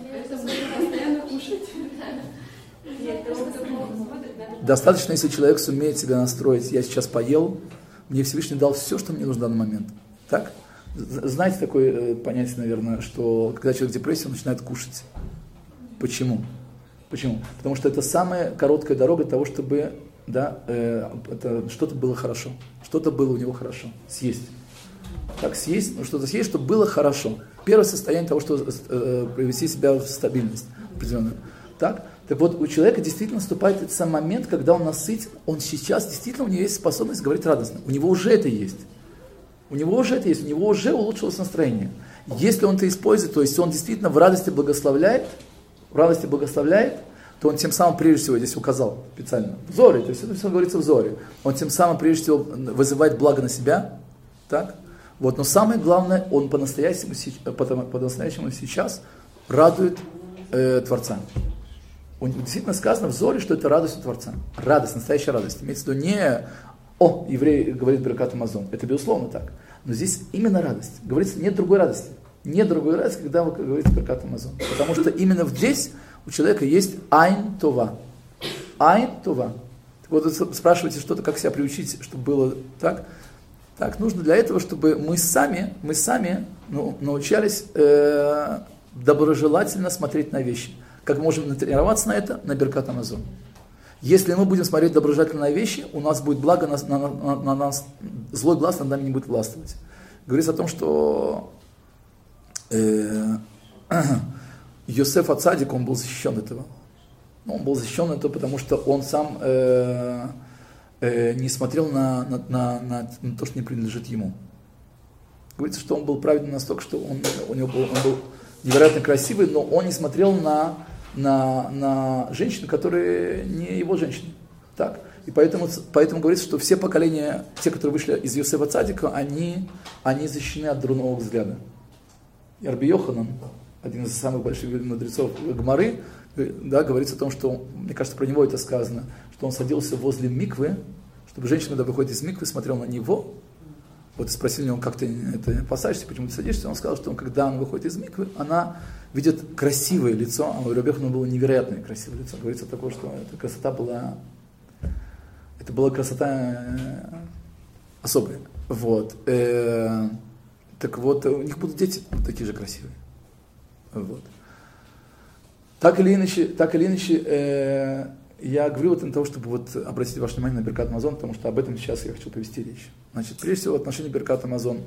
Достаточно, если человек сумеет себя настроить. Я сейчас поел, мне Всевышний дал все, что мне нужно в данный момент. Так? Знаете такое понятие, наверное, что когда человек в депрессии, он начинает кушать. Почему? Почему? Потому что это самая короткая дорога того, чтобы да, э, это, что-то было хорошо. Что-то было у него хорошо. Съесть. Так, съесть, ну, что-то съесть, чтобы было хорошо. Первое состояние того, что э, привести себя в стабильность определенную. Так? Так вот, у человека действительно наступает этот самый момент, когда он насытен, он сейчас действительно, у него есть способность говорить радостно. У него уже это есть. У него уже это есть, у него уже улучшилось настроение. Если он это использует, то есть он действительно в радости благословляет, в радости благословляет, то он тем самым, прежде всего, здесь указал специально, в Зоре, то есть это все говорится в Зоре, он тем самым, прежде всего, вызывает благо на себя, так? Вот, но самое главное, он по-настоящему, по-настоящему сейчас радует э, Творца. Он действительно сказано в Зоре, что это радость у Творца. Радость, настоящая радость. Имеется в виду не «О, еврей говорит Беркат Амазон». Это безусловно так. Но здесь именно радость. Говорится, нет другой радости. Нет другой радости, когда вы говорите Беркат Амазон. Потому что именно здесь у человека есть айн това. Айн това. Вот вы спрашиваете что-то, как себя приучить, чтобы было так. Так, нужно для этого, чтобы мы сами, мы сами ну, научались э, доброжелательно смотреть на вещи. Как мы можем натренироваться на это? На Беркат Амазон. Если мы будем смотреть доброжелательно на вещи, у нас будет благо, на, на, на, на нас, злой глаз над нами не будет властвовать. Говорится о том, что э, Йосеф Ацадик, он был защищен этого. Он был защищен этого, потому что он сам э, э, не смотрел на, на, на, на, на то, что не принадлежит ему. Говорится, что он был праведный настолько, что он, у него был, он был невероятно красивый, но он не смотрел на, на, на женщин, которые не его женщины. Так? И поэтому, поэтому говорится, что все поколения, те, которые вышли из Йосефа Цадика, они, они защищены от дурного взгляда. И Раби Йоханан, один из самых больших мудрецов Гмары, да, говорится о том, что, мне кажется, про него это сказано, что он садился возле миквы, чтобы женщина, когда выходит из миквы, смотрела на него. Вот спросили него, как ты это посадишься, почему ты садишься. Он сказал, что он, когда он выходит из миквы, она видит красивое лицо, а у Раби Йоханана было невероятное красивое лицо. Говорится такое, что эта красота была, это была красота особая. Вот. Э, так вот, у них будут дети такие же красивые. Вот. Так или иначе, так или иначе э, я говорю вот для того, чтобы вот обратить ваше внимание на Беркат Амазон, потому что об этом сейчас я хочу повести речь. Значит, прежде всего, в отношении Беркат Амазон,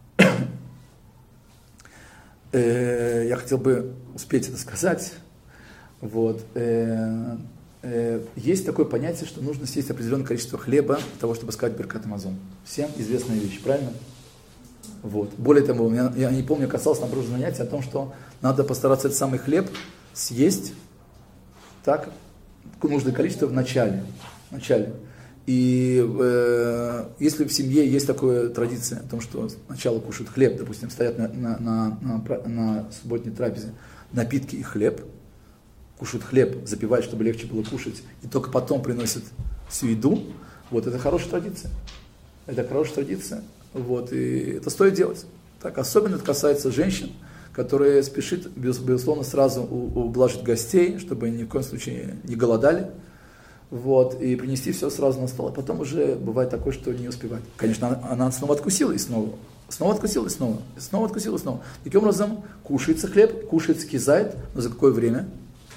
э, я хотел бы успеть это сказать. Вот, э, э, есть такое понятие, что нужно съесть определенное количество хлеба для того, чтобы сказать Беркат Амазон. Всем известная вещь, правильно? Вот. Более того, я, я не помню, касался на прошлом занятии о том, что надо постараться этот самый хлеб съесть так, нужное количество в начале. В начале. И э, если в семье есть такая традиция о том, что сначала кушают хлеб, допустим, стоят на, на, на, на, на субботней трапезе напитки и хлеб, кушают хлеб, запивают, чтобы легче было кушать, и только потом приносят всю еду, вот это хорошая традиция. Это хорошая традиция. Вот, и это стоит делать. Так, особенно это касается женщин, которые спешат, безусловно, сразу ублажить гостей, чтобы ни в коем случае не голодали, вот, и принести все сразу на стол. А потом уже бывает такое, что не успевать. Конечно, она снова откусила и снова, снова откусила и снова, и снова откусила и снова. Таким образом, кушается хлеб, кушается кизайт, но за какое время?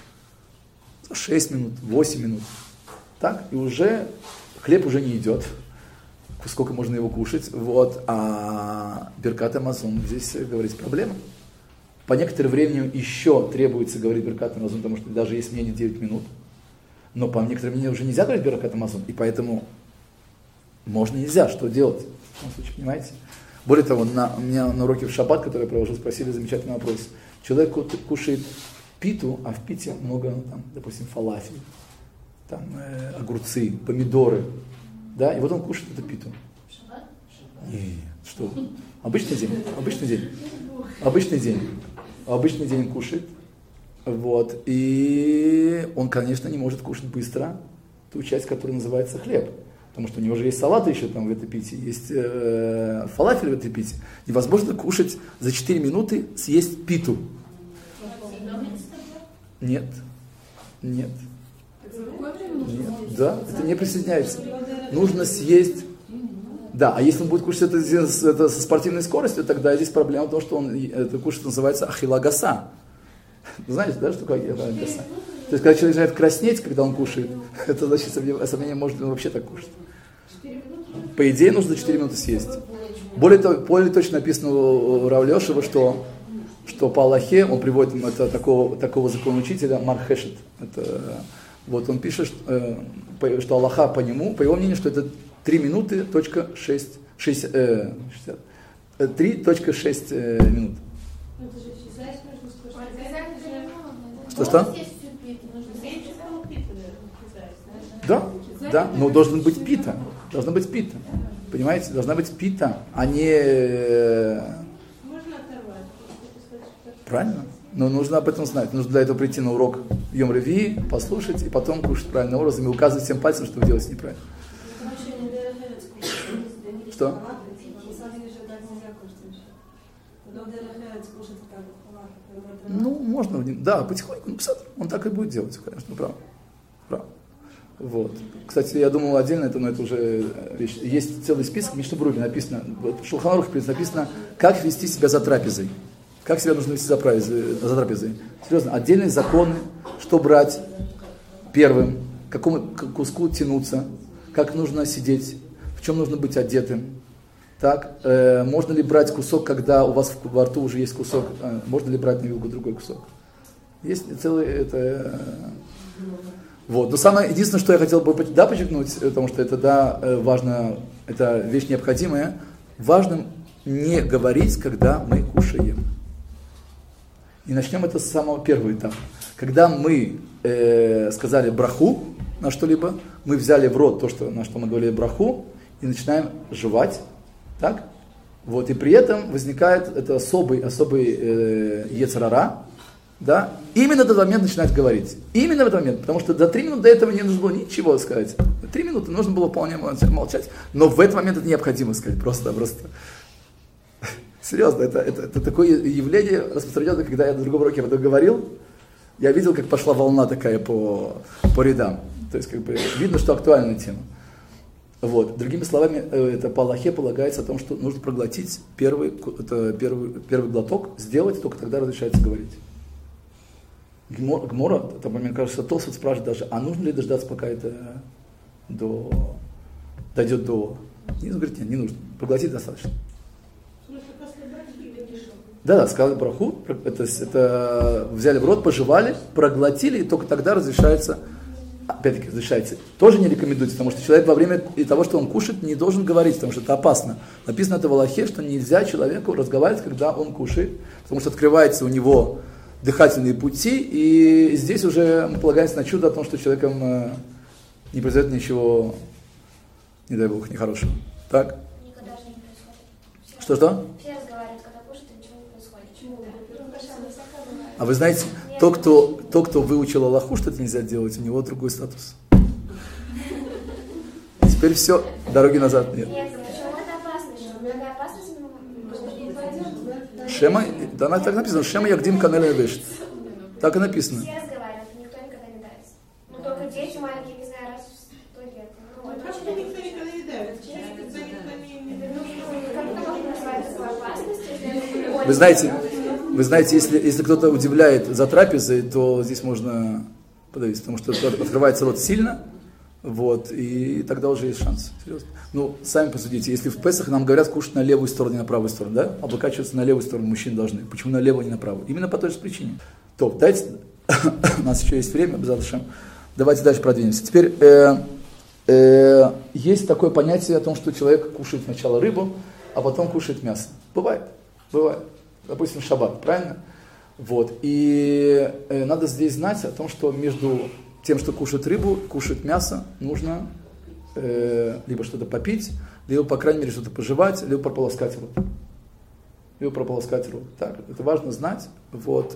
За шесть минут, восемь минут. Так, и уже хлеб уже не идет. Сколько можно его кушать, вот, а Беркат Амазон, здесь говорить проблема. По некоторому времени еще требуется говорить Беркат Амазон, потому что даже есть мнение девять минут, но по некоторому времени уже нельзя говорить Беркат Амазон, и поэтому можно нельзя, что делать, в том случае, понимаете? Более того, на, у меня на уроке в шаббат, который я провожу, спросили замечательный вопрос. Человек кушает питу, а в пите много, там, допустим, фалафель, там, э, огурцы, помидоры. Да, и вот он кушает эту питу. Нет, что? Обычный день, обычный день, обычный день, обычный день он кушает, вот, и он, конечно, не может кушать быстро ту часть, которая называется хлеб, потому что у него же есть салаты еще там в этой пите, есть э, фалафель в этой пите. Невозможно кушать за четыре минуты, съесть питу. Нет, нет. Нет, да, это не присоединяется. Нужно съесть. Да, а если он будет кушать это, это со спортивной скоростью, тогда здесь проблема в том, что он это кушает, называется ахилагаса. Знаете, да, что такое ахилагаса? То есть, когда человек начинает краснеть, когда он кушает, это значит, сомнение, может ли он вообще так кушать. По идее, нужно за четыре минуты съесть. Более, более точно написано у Рав Лешева, что, что по Аллахе, он приводит это, такого, такого законоучителя Мархешет. Это, вот он пишет, что Аллаха по нему, по его мнению, что это три минуты, точка шесть, шестьдесят, э, шестьдесят, три точка шесть э, минут. Что, что? Да? Да, но должен быть пита. Должна быть пита. Понимаете? Должна быть пита, а не... Можно оторвать? Правильно? Но нужно об этом знать. Нужно для этого прийти на урок Йом Ревии, послушать и потом кушать правильным образом и указывать всем пальцем, что вы делаете неправильно. Что? Ну, можно, да, потихоньку, ну, он так и будет делать, конечно, правда. Правда. Вот. Кстати, я думал отдельно, это, но это уже вещь. Есть целый список, в Мишне Бруре написано, в Шулхан Арух написано, как вести себя за трапезой. Как себя нужно вести за трапезой. За трапезой. Серьезно, отдельные законы, что брать первым, к какому куску тянуться, как нужно сидеть, в чем нужно быть одетым. Так, э, можно ли брать кусок, когда у вас во рту уже есть кусок, э, можно ли брать на вилку другой кусок? Есть целый, это... Э, вот. Но самое единственное, что я хотел бы да, подчеркнуть, потому что это да, важно, это вещь необходимая, важно не говорить, когда мы кушаем. И начнем это с самого первого этапа. Когда мы э, сказали браху на что-либо, мы взяли в рот то, что, на что мы говорили браху, и начинаем жевать. Так? Вот, и при этом возникает это особый, особый э, йецер ара, да? Именно в этот момент начинать говорить. Именно в этот момент, потому что до три минуты до этого не нужно было ничего сказать. Три минуты нужно было вполне молчать, но в этот момент это необходимо сказать, просто, просто. Серьезно, это, это, это такое явление распространенное, когда я на другом уроке об этом говорил, я видел, как пошла волна такая по, по рядам. То есть, как бы, видно, что актуальная тема. Вот. Другими словами, это по Аллахе полагается о том, что нужно проглотить первый, это первый, первый глоток, сделать, только тогда разрешается говорить. Гмора, там, мне кажется, Толсот спрашивает даже, а нужно ли дождаться, пока это до, дойдет до... Не, говорит, нет, не нужно, проглотить достаточно. Да, да, сказали браху, это, это взяли в рот, пожевали, проглотили, и только тогда разрешается, опять-таки разрешается, тоже не рекомендуется, потому что человек во время того, что он кушает, не должен говорить, потому что это опасно. Написано это в Аллахе, что нельзя человеку разговаривать, когда он кушает, потому что открывается у него дыхательные пути, и здесь уже мы полагаемся на чудо о том, что человеком э, не произойдет ничего, не дай Бог, нехорошего. Так? Никогда же не происходит. Что-что? Все разговаривают, когда кушают, и ничего не происходит. Почему? А вы знаете, тот кто, тот, кто выучил Аллаху, что это нельзя делать, у него другой статус. Теперь все, дороги назад нет. Нет, почему это опасно? Многое опасность не пойдет. Шема, да, так написано, Шема Ягдим Канель Вешт. Так и написано. Все разговаривают, никто никогда не дается. Ну только дети маленькие, не знаю, раз в сто лет. Ну, это Просто очень никто никогда не дается. Никто никто не... как-то можно назвать это опасностью, если... Вы знаете, вы знаете, если, если кто-то удивляет за трапезой, то здесь можно подавиться, потому что открывается рот сильно, вот, и тогда уже есть шанс. Серьезно. Ну, сами посудите, если в Песах нам говорят кушать на левую сторону, не на правую сторону, да? Облокачиваться на левую сторону мужчины должны. Почему на левую, а не на правую? Именно по той же причине. То, дайте, у нас еще есть время, обязательно. Давайте дальше продвинемся. Теперь э, э, есть такое понятие о том, что человек кушает сначала рыбу, а потом кушает мясо. Бывает, бывает. Допустим, шаббат, правильно? Вот. И э, надо здесь знать о том, что между тем, что кушает рыбу, кушает мясо, нужно э, либо что-то попить, либо, по крайней мере, что-то пожевать, либо прополоскать рот. Либо прополоскать рот. Так, это важно знать. Вот.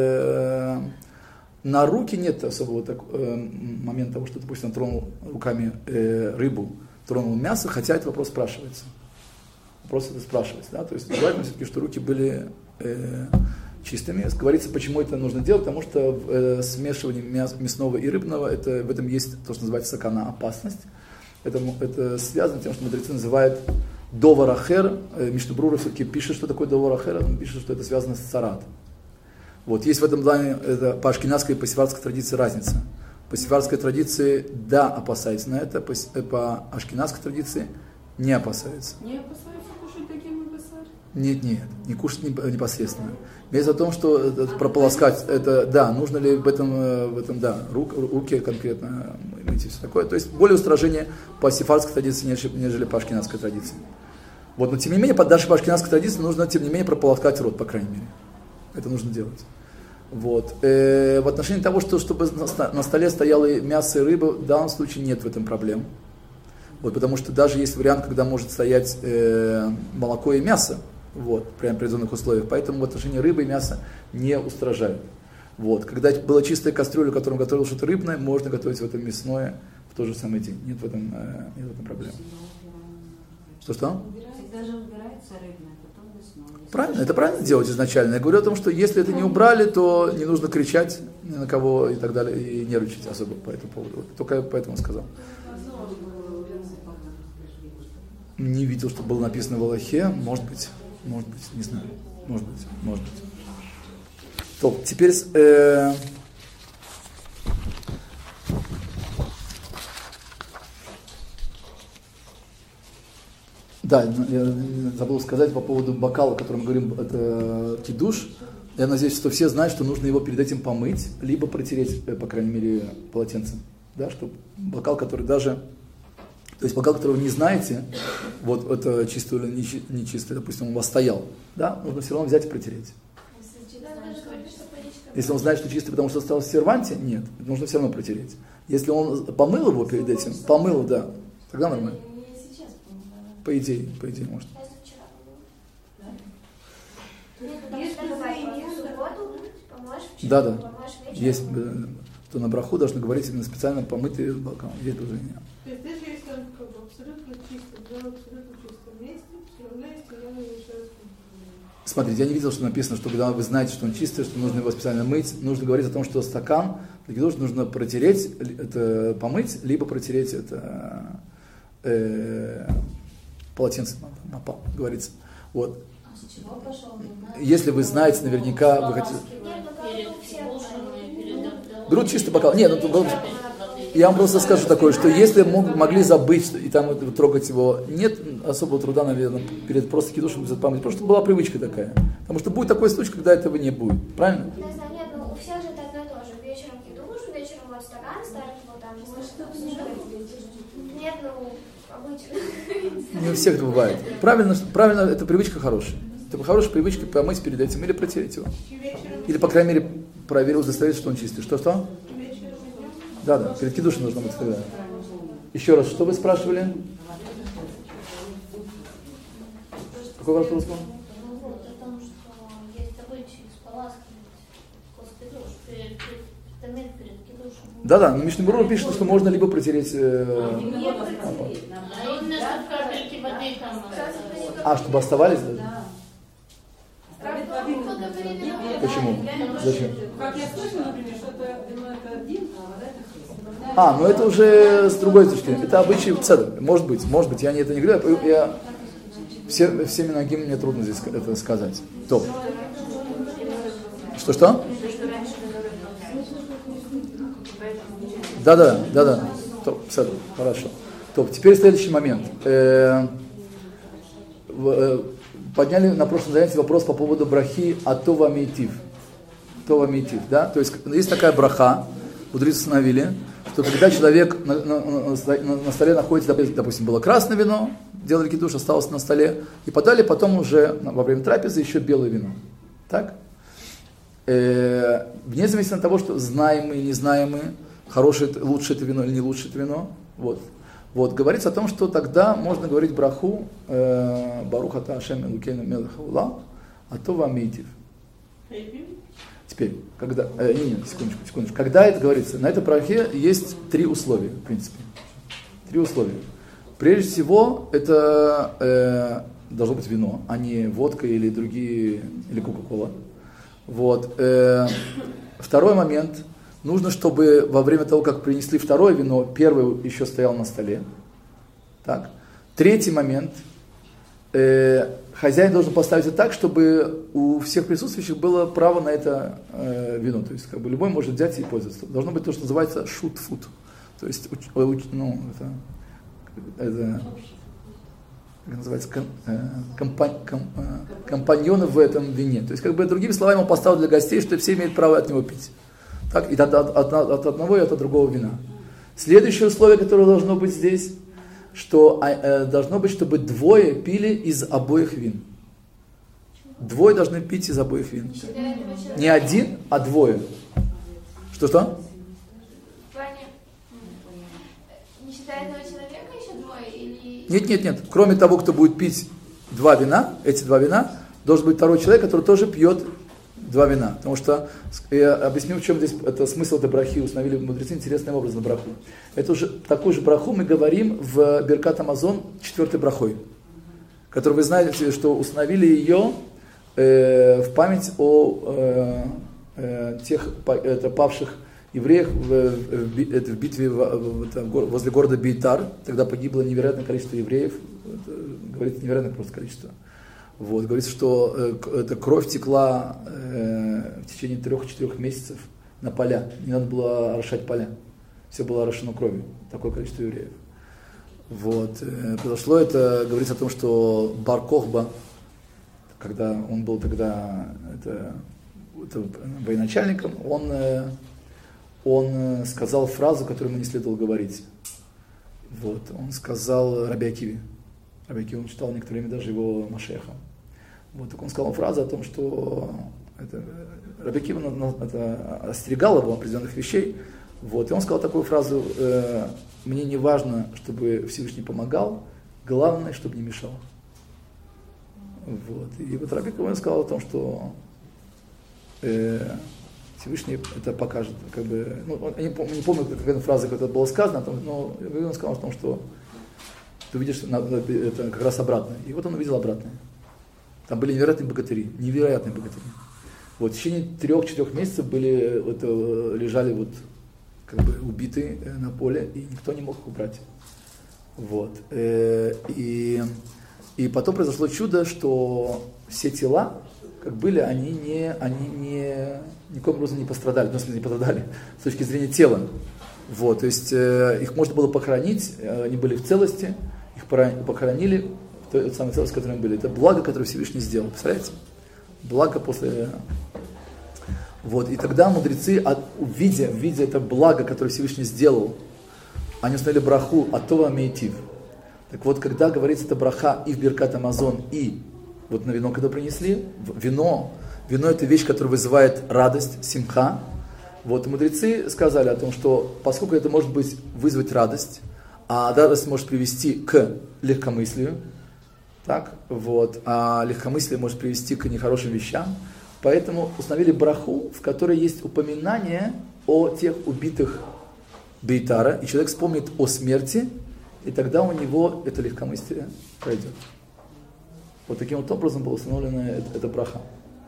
Э, на руки нет особого так, э, момента того, что, допустим, он тронул руками э, рыбу, тронул мясо, хотя этот вопрос спрашивается. Вопрос это спрашивается. Да? То есть желательно все-таки, что руки были э, чистыми. Говорится, почему это нужно делать, потому что в э, смешивании мяс, мясного и рыбного это, в этом есть то, что называется сакана, опасность. Это, это связано с тем, что мудрецы называют довар ахер. Э, Мишна Брура все-таки пишет, что такое довар ахер, он пишет, что это связано с царат. Вот. Есть в этом плане это, по ашкеназской и по сефардской традиции разница. По сефардской традиции да, опасается на это, по, по ашкеназской традиции не опасается. Не опасается кушать таким и басар? Нет, нет, не кушать непосредственно. Имеется в том, что это, прополоскать, это, да, нужно ли в этом, в этом да, рук, руки конкретно иметь все такое. То есть более устражение по сефардской традиции, нежели, нежели по ашкеназской традиции. Вот, но тем не менее, даже по ашкеназской традиции нужно, тем не менее, прополоскать рот, по крайней мере. Это нужно делать. Вот. Э, в отношении того, что чтобы на столе стояло мясо и рыба, в данном случае нет в этом проблем. Вот, потому что даже есть вариант, когда может стоять э, молоко и мясо, вот, прямо при определенных условиях. Поэтому в отношении рыбы и мяса не устражают. Вот. Когда была чистая кастрюля, в которой готовил что-то рыбное, можно готовить в этом мясное в тот же самый день. Нет в этом, э, нет в этом проблем. Что-что? Всегда же убирается рыбное, потом мясное. Правильно, это правильно делать изначально. Я говорю о том, что если это не убрали, то не нужно кричать ни на кого и так далее, и нервничать особо по этому поводу. Вот, только поэтому сказал. Не видел, что было написано в Аллахе. Может быть, может быть, не знаю. Может быть, может быть. То, теперь... Э, Да, я забыл сказать по поводу бокала, о котором мы говорим, это кидуш. Я надеюсь, что все знают, что нужно его перед этим помыть, либо протереть, по крайней мере, полотенцем. Да, чтобы бокал, который даже, то есть бокал, которого не знаете, вот это чистый или не чистый, допустим, он у вас стоял, да, нужно все равно взять и протереть. Если он знает, что чистый, потому что остался в серванте, нет, нужно все равно протереть. Если он помыл его перед этим, помыл, да, тогда нормально. По идее, по идее, может. Да, да. Есть, то на браху должны говорить именно специально помытый бокал. Есть движение. То есть даже если он как бы абсолютно чистый, в абсолютно чистом месте, все равно если я мешаю. Смотрите, я не видел, что написано, что когда вы знаете, что он чистый, что нужно его специально мыть, нужно говорить о том, что стакан для кидуш нужно протереть, это помыть, либо протереть это э, полотенце на пол, говорится. Вот. Если вы знаете, наверняка вы хотите... Берут чистый бокал. Нет, ну, я вам просто скажу такое, что если мог, могли забыть и там вот, трогать его, нет особого труда, наверное, перед просто кидушем помыть. Просто была привычка такая. Потому что будет такой случай, когда этого не будет. Правильно? Не знаю, нет, ну у всех же это одно и то же. Вечером кидуш, вечером вот стакан ставят, вот там. Нет, ну, обычно. Не у всех это бывает. Правильно, правильно, это привычка хорошая. Это хорошая привычка помыть перед этим или протереть его. Или, по крайней мере, проверил, удостовериться, что он чистый. Что-что? Да, да, перед кидушем нужно быть тогда. Еще раз, что вы спрашивали? Какой вопрос был? Ну вот, о том, что есть обычай споласкивать после душ, перед, перед, перед кидушем. Да, да, но Мишна Берура пишет, что можно либо протереть... Э, а он вместо капельки воды там... А, чтобы оставались? Да? Почему? Зачем? Как я слышала, например, что это, это один, а вода это хрест. А, ну это уже с другой точки. Это обычай цедр. Может быть, может быть, я не это не говорю. Я, все, всеми ногими мне трудно здесь это сказать. Топ. Что-что? Да-да, да-да. Топ, цедр. Хорошо. Топ. Теперь следующий момент. Э, подняли на прошлом занятии вопрос по поводу брахи атова мейтив. Това мейтив, да? То есть есть такая браха, мудрецы установили, что когда человек на, на, на, на столе находится, допустим, было красное вино, делали кидуш, осталось на столе, и подали потом уже во время трапезы еще белое вино. Так? Э, вне зависимости от того, что знаемые, незнаемые, хорошее, лучше это вино или не лучше это вино, вот. Вот, говорится о том, что тогда можно говорить браху Барух ата Ашем Элокейну мелех хаолам атова мейтив. Теперь, когда, э, не, не, секундочку, секундочку, когда это говорится, на этой брахе есть три условия, в принципе. Три условия. Прежде всего, это э, должно быть вино, а не водка или другие, или кока-кола. Вот. Э, второй момент. Нужно, чтобы во время того, как принесли второе вино, первое еще стояло на столе. Так. Третий момент. Э, хозяин должен поставить это так, чтобы у всех присутствующих было право на это э, вино. То есть, как бы любой может взять и пользоваться. Должно быть то, что называется шут-фут. То есть, уч, уч, ну, это, это как называется, ком, э, компань, ком, э, компаньоны в этом вине. То есть, как бы, другими словами, он поставил для гостей, что все имеют право от него пить. Так, и от, от, от, от одного и от другого вина. Следующее условие, которое должно быть здесь, что э, должно быть, чтобы двое пили из обоих вин. Двое должны пить из обоих вин. Не один, а двое. Что-что? Не считая этого человека еще двое? Или... Нет, нет, нет. Кроме того, кто будет пить два вина, эти два вина, должен быть второй человек, который тоже пьет два вина. Потому что, я объясню, в чем здесь это, смысл этой брахи, установили мудрецы интересным образом браху. Это уже такую же браху мы говорим в Беркат Амазон четвертой брахой, которую вы знаете, что установили ее э, в память о э, э, тех это, павших евреях в, в, это, в битве в, в, в, возле города Бейтар. Тогда погибло невероятное количество евреев, это, говорится, невероятное просто количество. Вот, говорится, что э, эта кровь текла э, в течение трех-четырех месяцев на поля. Не надо было орошать поля. Все было орошено кровью. Такое количество евреев. Вот. Э, произошло это, говорится о том, что Бар Кохба, когда он был тогда это, это, военачальником, он, э, он сказал фразу, которую ему не следовало говорить. Вот. Он сказал Раби Акиве. Раби Акива, он читал некоторое время даже его Машеха. Вот, так он сказал фразу о том, что это, Раби Акива это, остерегал его определенных вещей. Вот, и он сказал такую фразу: э, «Мне не важно, чтобы Всевышний помогал, главное, чтобы не мешал». Вот, и вот Раби Акива сказал о том, что э, Всевышний это покажет. Как бы, ну, я не помню, не помню, как эта фраза как это было сказано, но он сказал о том, что ты увидишь это как раз обратное. И вот он увидел обратное. Там были невероятные богатыри, невероятные богатыри. Вот в течение трех-четырех месяцев были, вот, лежали вот, как бы убитые на поле, и никто не мог их убрать. Вот. И, и потом произошло чудо, что все тела, как были, они, не, они не, никаким образом не пострадали, ну, в смысле, не пострадали с точки зрения тела. Вот, то есть их можно было похоронить, они были в целости, их похоронили в той самой целости, в которой они были. Это благо, которое Всевышний сделал, представляете? Благо после... Вот, и тогда мудрецы, видя, видя это благо, которое Всевышний сделал, они установили браху «Атова мейтив». Так вот, когда говорится эта браха и в Беркат Амазон, и вот на вино, когда принесли, вино, вино это вещь, которая вызывает радость, симха. Вот, мудрецы сказали о том, что поскольку это может быть вызвать радость, а радость может привести к легкомыслию, так, вот, а легкомыслие может привести к нехорошим вещам, поэтому установили браху, в которой есть упоминание о тех убитых Бейтара, и человек вспомнит о смерти, и тогда у него это легкомыслие пройдет. Вот таким вот образом была установлена эта, эта браха.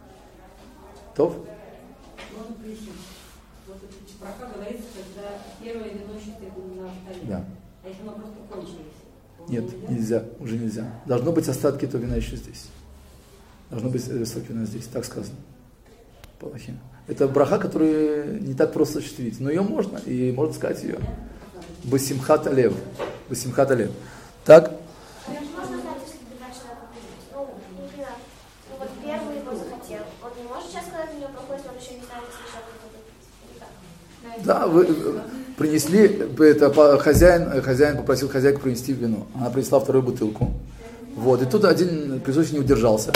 Тов? Можно пришить. Вот эта браха говорится, когда первое вино считает на столе. Да. А если оно просто кончилось? Нет, нельзя, уже нельзя. Должно быть остатки этого вина еще здесь. Должно быть остатки вина здесь, так сказано. Палахим. Это браха, которую не так просто осуществить, но ее можно, и можно сказать ее. Басимхат алев. Басимхат алев. Так? Можно знать, если два человека придут. Ну, например, ну вот первый его захотел. Он не может сейчас, когда на него проходит, он еще не знает, если человек будет. Да, вы принесли, это, хозяин, хозяин попросил хозяйку принести вино. Она принесла вторую бутылку. Вот, и тут один присутствующий не удержался.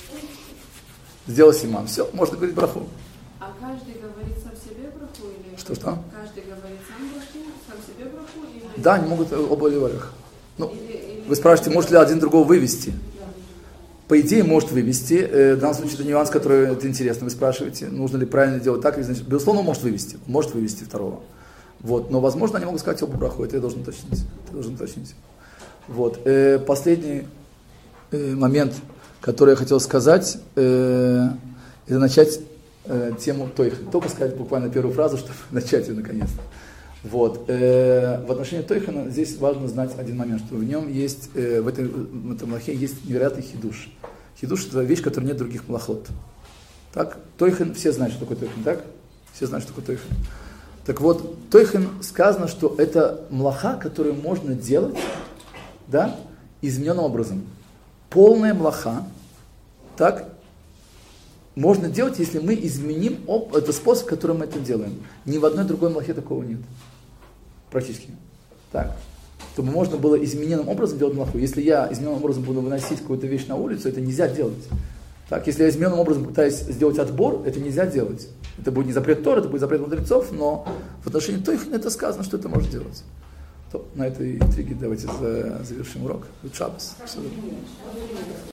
Сделал симан. Все, можно говорить браху. А каждый говорит сам себе браху или... Что-что? Каждый говорит сам браху, сам себе браху или... Да, они могут оба леварах. Ну, или, или... вы спрашиваете, может ли один другого вывести? Да. По идее, может вывести. В данном случае это нюанс, который это интересно. Вы спрашиваете, нужно ли правильно делать так или значит. Безусловно, он может вывести. Может вывести второго. Вот. Но, возможно, они могут сказать оба браху. Это я должен уточнить. Это должен уточнить. Вот. Э, последний э, момент, который я хотел сказать, э, это начать э, тему Тойхен. Только сказать буквально первую фразу, чтобы начать ее наконец-то. Вот. Э, в отношении Тойхена здесь важно знать один момент, что в нем есть, э, в, этой, в этом млахе есть невероятный хидуш. Хидуш — это вещь, которой нет других млахот. Так? Тойхен, все знают, что такое Тойхен, так? Все знают, что такое Тойхен. Так вот, Тойхен сказано, что это млаха, которую можно делать, да, измененным образом. Полная млаха, так, можно делать, если мы изменим об, это способ, которым мы это делаем. Ни в одной другой млахе такого нет. Практически. Так. Чтобы можно было измененным образом делать млаху. Если я измененным образом буду выносить какую-то вещь на улицу, это нельзя делать. Так, если я измененным образом пытаюсь сделать отбор, это нельзя делать. Это будет не запрет Торы, это будет запрет мудрецов, но в отношении Тойхина это сказано, что это может делать. То, на этой интриге давайте завершим урок. Шаббас.